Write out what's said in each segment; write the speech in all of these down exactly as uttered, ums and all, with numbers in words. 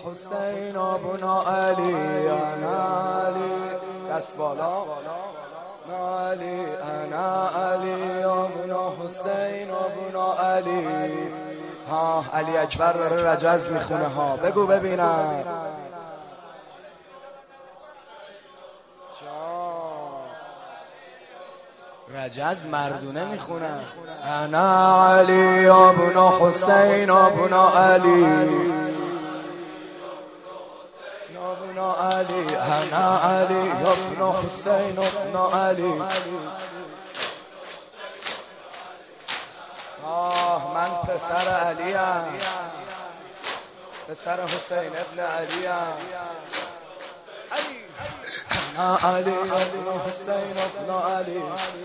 حسین ابن علی انا علی دست بالا علی انا علی ابن حسین ابن علی. ها علی اکبر داره رجز میخونه ها، بگو ببینم. رجز مردونه میخونه. انا علی ابن حسین ابن علی ابن علی انا علی ابن حسین ابن علی. آه من پسر علی ام، پسر حسین ابن علی ام. انا علی ابن حسین ابن علی.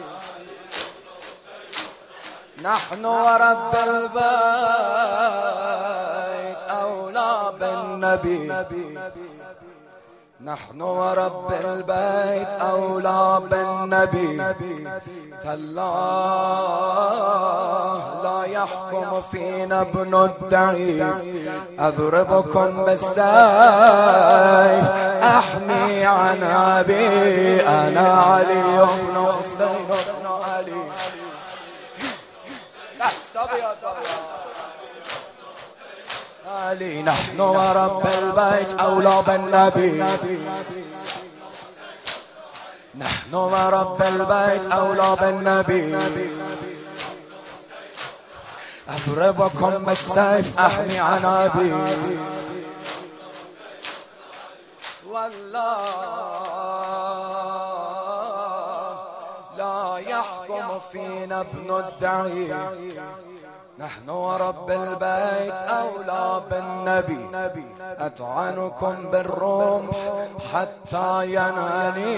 نحن ورب البيت أولى بالنبي، نحن ورب البيت أولى بالنبي. تالله لا يحكم فينا ابن الدعي، أضربكم بالسيف أحمي عن أبي. أنا علي بن حسين بن علي. علي نحن ورب البيت أولى بالنبي، نحن ورب البيت أولى بالنبي. أضربكم بالسيف أحمي عن أبي. والله لا يحكم فينا ابن الدعي، نحن ورب البيت أولى بالنبي. أطعنكم بالرمح حتى ينهني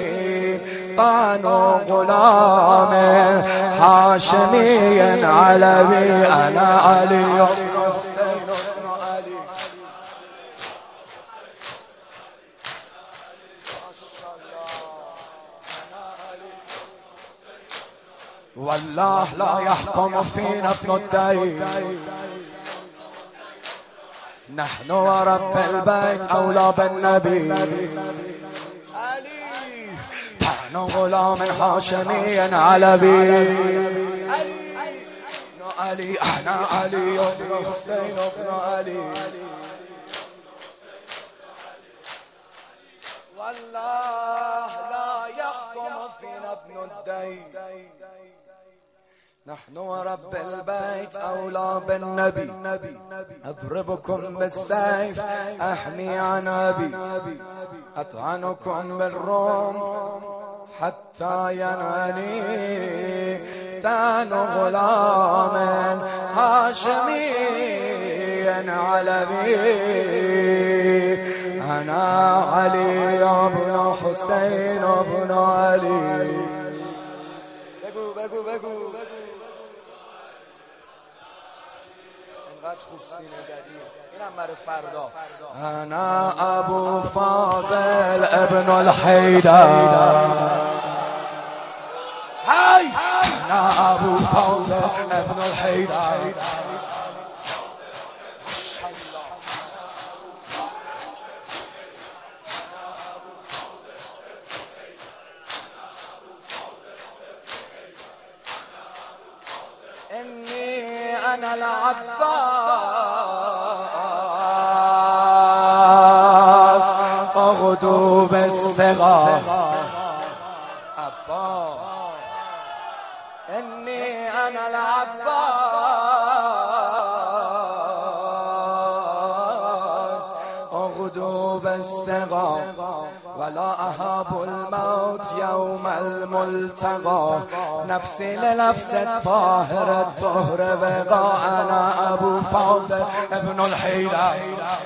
طعن غلام هاشمي علوي. أنا علي حسين بن علي. والله لا يحكم فينا ابن الدعي، نحن ورب البيت أولى بالنبي. علي طعن غلام هاشمي علوي. علي أنا علي بن حسين بن علي. والله لا يحكم فينا ابن الدعي، نحن ورب البيت أولى بالنبي. أضربكم بالسيف أحمي عن أبي. أطعنكم بالروم حتى ينهني طعن غلام هاشمي علوي. أنا علي بن حسين بن علي. بگو بگو بگو خوب سینه زدی. اینم برای فردا. انا ابو فاضل ابن الحیدر. هی انا ابو فاضل ابن الحیدر. إني أنا العباس أغدو بالصغار. عباس إني أنا العباس أغدو بالصغار. ولا أهاب الموت يوم الملتقى. نفسي لنفس الطاهر الطهر بقى. أنا أبو فاضل ابن الحيدر.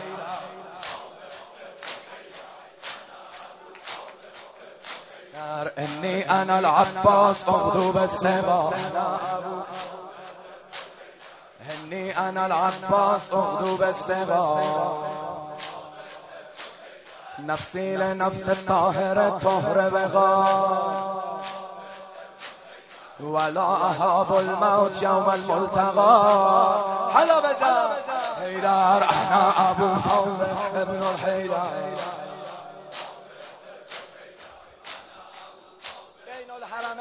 إني أنا العباس أغدو بالسبا. إني أنا العباس أغدو بالسبا. نفسي لنفس الطاهر الطهر بقى. ولا أهاب الموت يوم الملتقى. حلا بزا حيدر. أنا أبو فاضل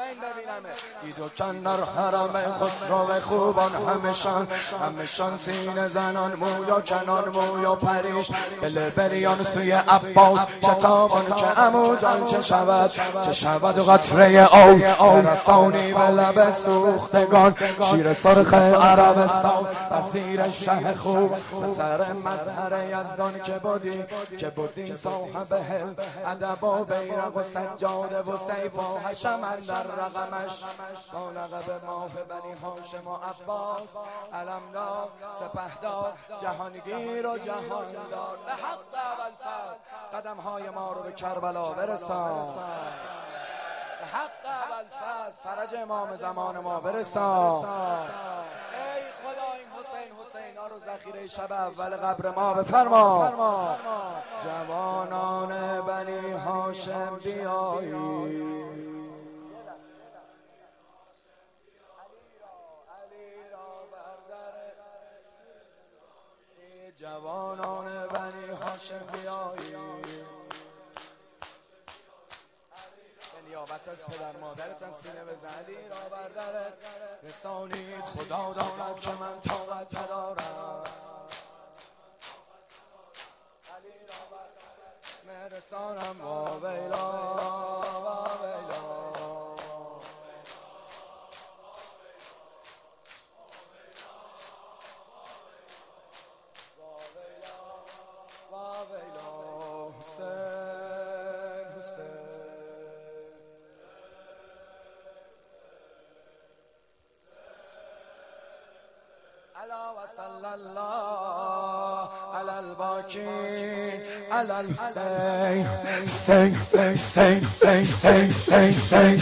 حرمین ببینمه. دید چند در حرم خسرو خوبان همشان همشان سینه زنان مویا کنان مویا پریش دل بریان سوی عباس شتابان که عمو جان چه شود چه شود و قطره او رسانی به لب سوختگان شیر سرخ عربستان اسیر شه خوب سر مظهر یزدان که بودی که بودی صاحب حل ادب و بیرق و سجاده و سیف و حشم اندر رقمش با لقب ماه بنی هاشم و عباس علمدار سپهدار جهانگیر و جهاندار به حق ابوالفضل قدم های ما رو به کربلا برسان، به حق ابوالفضل فرج امام زمان ما برسان. ای خدا این حسین حسین ها رو ذخیره شب اول قبر ما بفرما. جوانان بنی هاشم بیایی جوانان بنی هاشم بیایی به نیابت از پدر مادرتم سینه بزن. علی را بر در رسانید خدا داند که من طاقت ندارم. علی را بر در مرسانم وا ویلا وا ویلا الا و صلی الله علی الباقین علی الحسین حسین حسین حسین حسین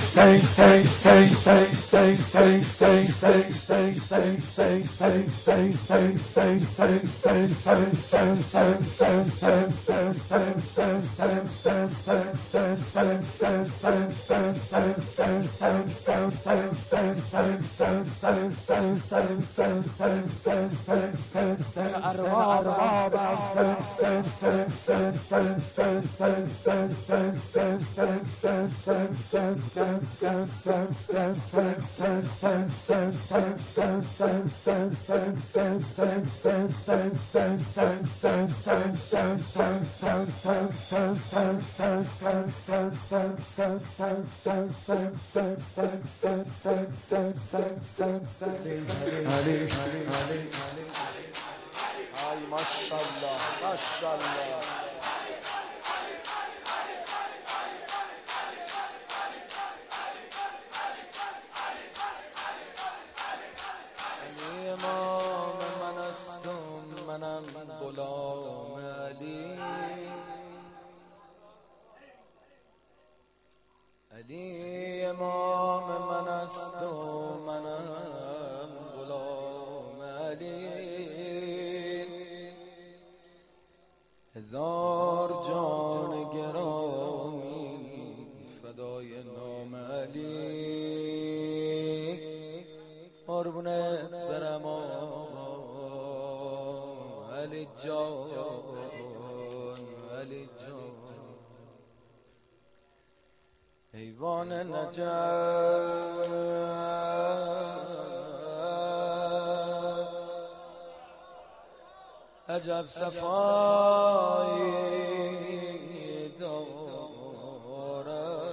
آی ماشاءالله ماشاءالله. علی امام من استم منم غلام علی. علی امام من استم منم غلام علی. هزار جان گرامی فدای نام علی. قربونه برم علی جان علی جان. حیوان نجف عجب صفایی دارد.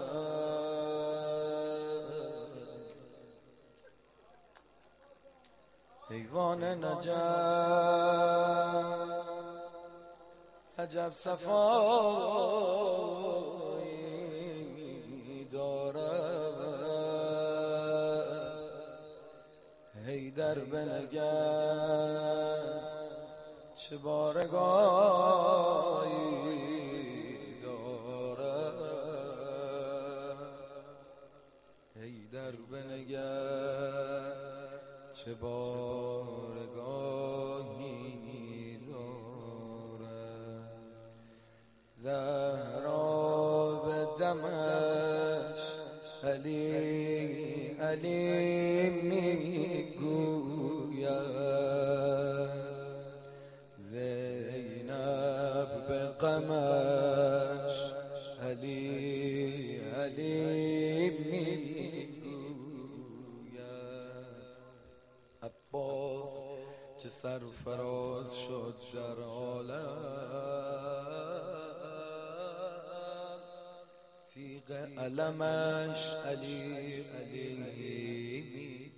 حیوان نجف عجب صفایی دارد. حیدر بنگر چه بارگاهی دارد. حیدر بنگر چه بارگاهی دارد. زهرا به دمش علی علی میگوید. زینب به غمش علی علی میگوید. که سرفراز شد در عالم، تیغ علمش علی علی